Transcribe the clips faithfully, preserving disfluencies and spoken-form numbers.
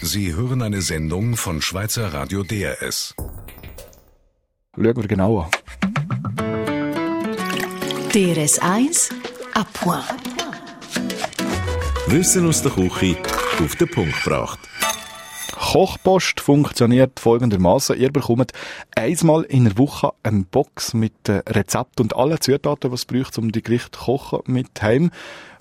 Sie hören eine Sendung von Schweizer Radio D R S. Schauen wir genau an. D R S eins à point. Wissen aus der Küche auf den Punkt gebracht. Kochpost funktioniert folgendermaßen: Ihr bekommt einmal in der Woche eine Box mit Rezepten und allen Zutaten, die es braucht, um die Gerichte zu kochen, mit heim.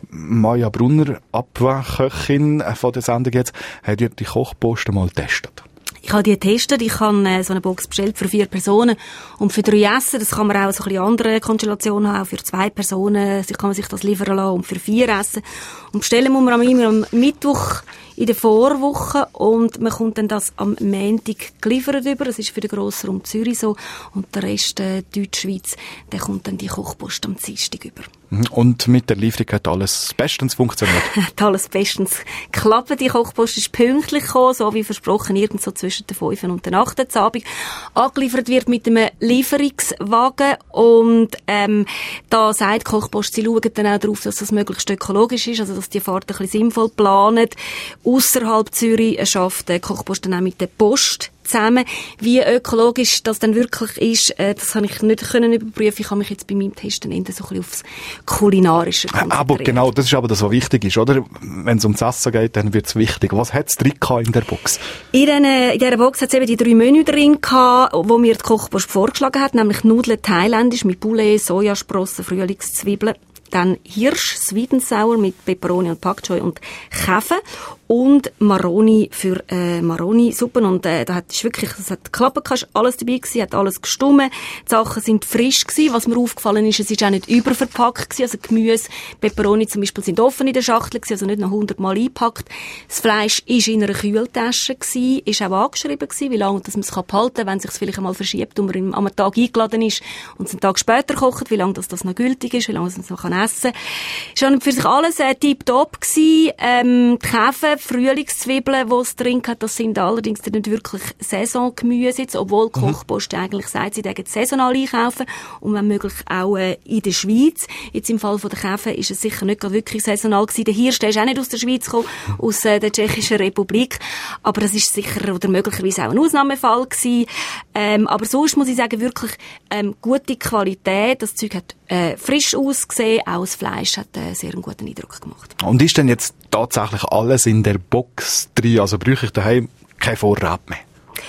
Maja Brunner, Abwehrköchin von der Sendung jetzt, hat ihr die Kochpost einmal getestet? Ich habe die getestet. Ich habe äh, so eine Box bestellt für vier Personen und für drei Essen. Das kann man auch so ein bisschen andere Konstellationen haben, auch für zwei Personen. Sie kann man sich das liefern lassen und für vier Essen. Und bestellen muss man immer am Mittwoch in der Vorwoche und man kommt dann das am Montag geliefert über. Das ist für den Grossraum Zürich so. Und der Rest äh, Deutschschweiz, der kommt dann die Kochpost am Dienstag über. Und mit der Lieferung hat alles bestens funktioniert? Hat alles bestens geklappt. Die Kochpost ist pünktlich gekommen, so wie versprochen, irgend so zwischen der fünf und der acht Uhr Abend. Angeliefert wird mit einem Lieferungswagen und ähm, da sagt die Kochpost, sie schauen dann auch darauf, dass das möglichst ökologisch ist, also dass die Fahrt ein bisschen sinnvoll planen. Ausserhalb Zürich schafft die Kochpost dann auch mit der Post zusammen. Wie ökologisch das dann wirklich ist, äh, das habe ich nicht können überprüfen. Ich habe mich jetzt bei meinem Testen eher so ein bisschen aufs Kulinarische konzentriert. Aber genau, das ist aber das, was wichtig ist, oder? Wenn es ums Essen geht, dann wird es wichtig. Was hat es drin in der Box? In, den, in dieser Box hat es eben die drei Menü drin gehabt, wo mir die Kochpost vorgeschlagen hat, nämlich Nudeln thailändisch mit Poulet, Sojasprossen, Frühlingszwiebeln. Dann Hirsch, Sweet and Sour mit Peperoni und Pak Choi und Käse und Maroni für äh, Maroni-Suppen. Und äh, da hat es wirklich, das hat geklappt, es war alles dabei gewesen, hat alles gestummen. Die Sachen sind frisch gewesen. Was mir aufgefallen ist, es ist auch nicht überverpackt gewesen. Also Gemüse, Peperoni zum Beispiel sind offen in der Schachtel gewesen, also nicht noch hundertmal eingepackt. Das Fleisch ist in einer Kühltasche gewesen, ist auch angeschrieben gewesen, wie lange das man es behalten kann, wenn es sich vielleicht einmal verschiebt und man im, am Tag eingeladen ist und es einen Tag später kocht, wie lange das, das noch gültig ist, wie lange man es noch kann essen. Es war für sich alles äh, tipptopp gewesen. Ähm, die Käse, Frühlingszwiebeln, die es drin hat, das sind allerdings nicht wirklich Saisongemüse jetzt, obwohl die Kochpost eigentlich sagt, sie dürfen saisonal einkaufen und wenn möglich auch äh, in der Schweiz. Jetzt im Fall von der Käse ist es sicher nicht wirklich saisonal gewesen. Der Hirsch, der ist auch nicht aus der Schweiz gekommen, aus äh, der Tschechischen Republik, aber das ist sicher oder möglicherweise auch ein Ausnahmefall gewesen. Ähm, aber sonst muss ich sagen, wirklich ähm, gute Qualität. Das Zeug hat äh, frisch ausgesehen, auch das Fleisch hat äh, sehr einen guten Eindruck gemacht. Und ist denn jetzt tatsächlich alles in der Box drin? Also brauche ich daheim kein Vorrat mehr?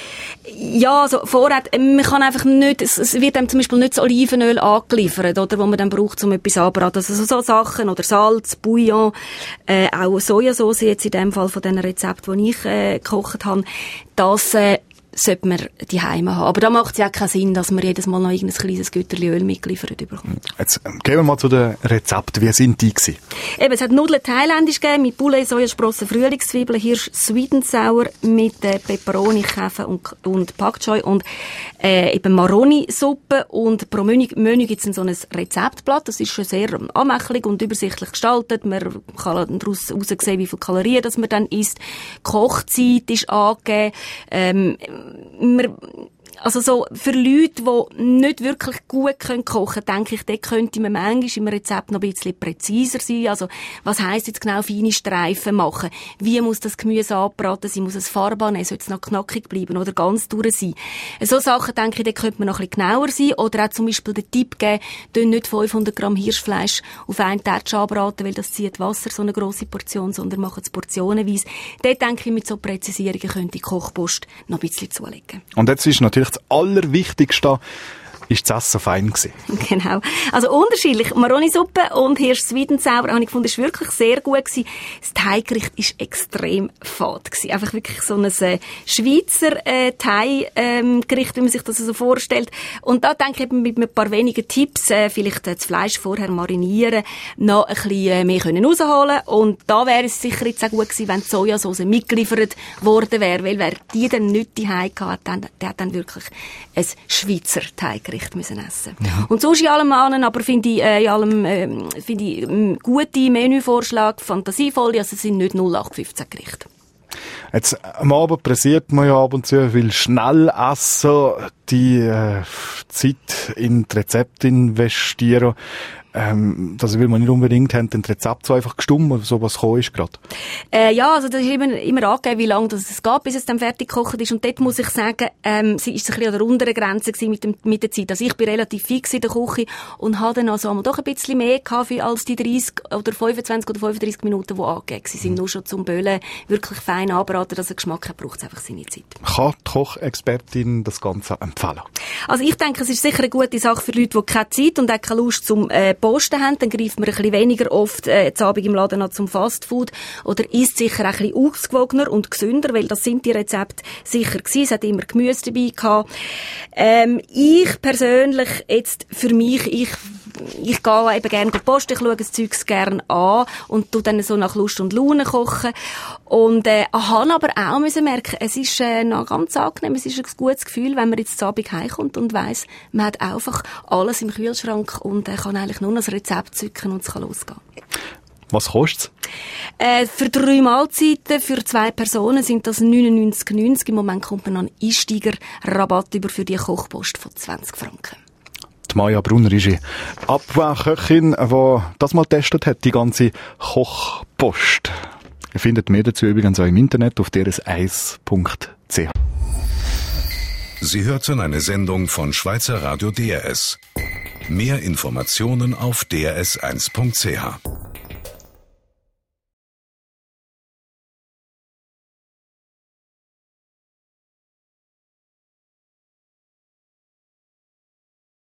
Ja, also Vorrat, man kann einfach nicht, es, es wird einem zum Beispiel nicht das Olivenöl angeliefert, oder, wo man dann braucht, um etwas anzubraten. Also so Sachen, oder Salz, Bouillon, äh, auch Sojasauce jetzt in dem Fall von den Rezepten, die ich äh, gekocht habe, das äh, sollte man die Heime haben. Aber da macht es ja keinen Sinn, dass man jedes Mal noch irgendein kleines Güterli Öl mitgeliefert bekommt. Jetzt gehen wir mal zu den Rezepten. Wie sind die gewesen? Eben, es hat Nudeln thailändisch gegeben, mit Poulet, Sojasprossen, Frühlingszwiebeln, Hirsch, Sweet and Sour, mit äh, Peperoni, Käse und, und Pak Choi und äh, eben Maroni-Suppe. Und pro Menü, Menü gibt es so ein Rezeptblatt. Das ist schon sehr anmächtig und übersichtlich gestaltet. Man kann daraus sehen, wie viele Kalorien das man dann isst. Die Kochzeit ist angegeben. Ähm, man, also so, für Leute, die nicht wirklich gut kochen können, denke ich, dort könnte man manchmal im Rezept noch ein bisschen präziser sein. Also, was heisst jetzt genau feine Streifen machen? Wie muss das Gemüse anbraten sein? Muss es Farbe annehmen? Soll es noch knackig bleiben oder ganz durch sein? So Sachen, denke ich, dort könnte man noch ein bisschen genauer sein. Oder auch zum Beispiel den Tipp geben, tun nicht fünfhundert Gramm Hirschfleisch auf einen Tatsch anbraten, weil das zieht Wasser, so eine grosse Portion, sondern machen es portionenweise. Dort denke ich, mit so Präzisierungen könnte die Kochpost noch ein bisschen zulegen. Und jetzt ist natürlich das Allerwichtigste, ist das Essen fein gewesen. Genau. Also unterschiedlich. Maroni-Suppe und Hirsch Sweet and Sour habe ich gefunden, ist wirklich sehr gut gewesen. Das Thai-Gericht ist extrem fad gewesen. Einfach wirklich so ein äh, Schweizer äh, Thai-Gericht, wie man sich das so vorstellt. Und da denke ich eben mit ein paar wenigen Tipps, äh, vielleicht äh, das Fleisch vorher marinieren, noch ein bisschen äh, mehr können rausholen. Und da wäre es sicher jetzt auch gut gewesen, wenn die Sojasauce mitgeliefert worden wäre, weil wer die dann nicht die Thai gehabt hat, der hat dann wirklich ein Schweizer Thai-Gericht müssen essen. Ja. Und sonst in allem anderen, aber finde ich, äh, in allem, äh, finde ich, äh, gute Menüvorschlag, fantasievoll, also es sind nicht null acht fünfzehn Gerichte. Jetzt, am Abend pressiert man ja ab und zu, will schnell essen, die äh, Zeit in die Rezepte investieren. ähm, das will man nicht unbedingt haben, das Rezept so einfach gestummt oder so, was gekommen ist gerade? Äh, ja, also das ist immer, immer angegeben, wie lange das es geht, bis es dann fertig gekocht ist. Und dort muss ich sagen, ähm, sie ist ein bisschen an der unteren Grenze gewesen mit, dem, mit der Zeit. Also ich bin relativ fix in der Küche und habe dann also einmal doch ein bisschen mehr gehabt als die dreißig oder fünfundzwanzig oder fünfunddreißig Minuten, die angegeben sind. Nur schon zum Böllen wirklich fein anbraten, dass er Geschmack hat, braucht es einfach seine Zeit. Kann die Kochexpertin das Ganze empfehlen? Also ich denke, es ist sicher eine gute Sache für Leute, die keine Zeit und auch keine Lust zum äh, Posten haben. Dann greift man ein bisschen weniger oft äh, zu Abend im Laden an zum Fastfood oder isst sicher auch ein bisschen ausgewogener und gesünder, weil das sind die Rezepte sicher gewesen. Es hat immer Gemüse dabei gehabt. Ähm, ich persönlich jetzt für mich, ich ich gehe eben gerne posten, ich schaue das Zeugs gerne an und tu dann so nach Lust und Laune kochen. Und äh, habe aber auch müssen merken, es ist äh, noch ganz angenehm, es ist ein gutes Gefühl, wenn man jetzt zu Abend heimkommt und weiss, man hat einfach alles im Kühlschrank und äh, kann eigentlich nur noch das Rezept zücken und es kann losgehen. Was kostet's? Äh, für drei Mahlzeiten, für zwei Personen sind das neunundneunzig neunzig. Im Moment kommt man noch einen Einsteiger-Rabatt über für die Kochpost von zwanzig Franken. Die Maja Brunner ist eine Abwehrköchin, die das mal getestet hat, die ganze Kochpost. Ihr findet mehr dazu übrigens auch im Internet auf d r s eins punkt c h. Sie hörten eine Sendung von Schweizer Radio D R S. Mehr Informationen auf d r s eins punkt c h.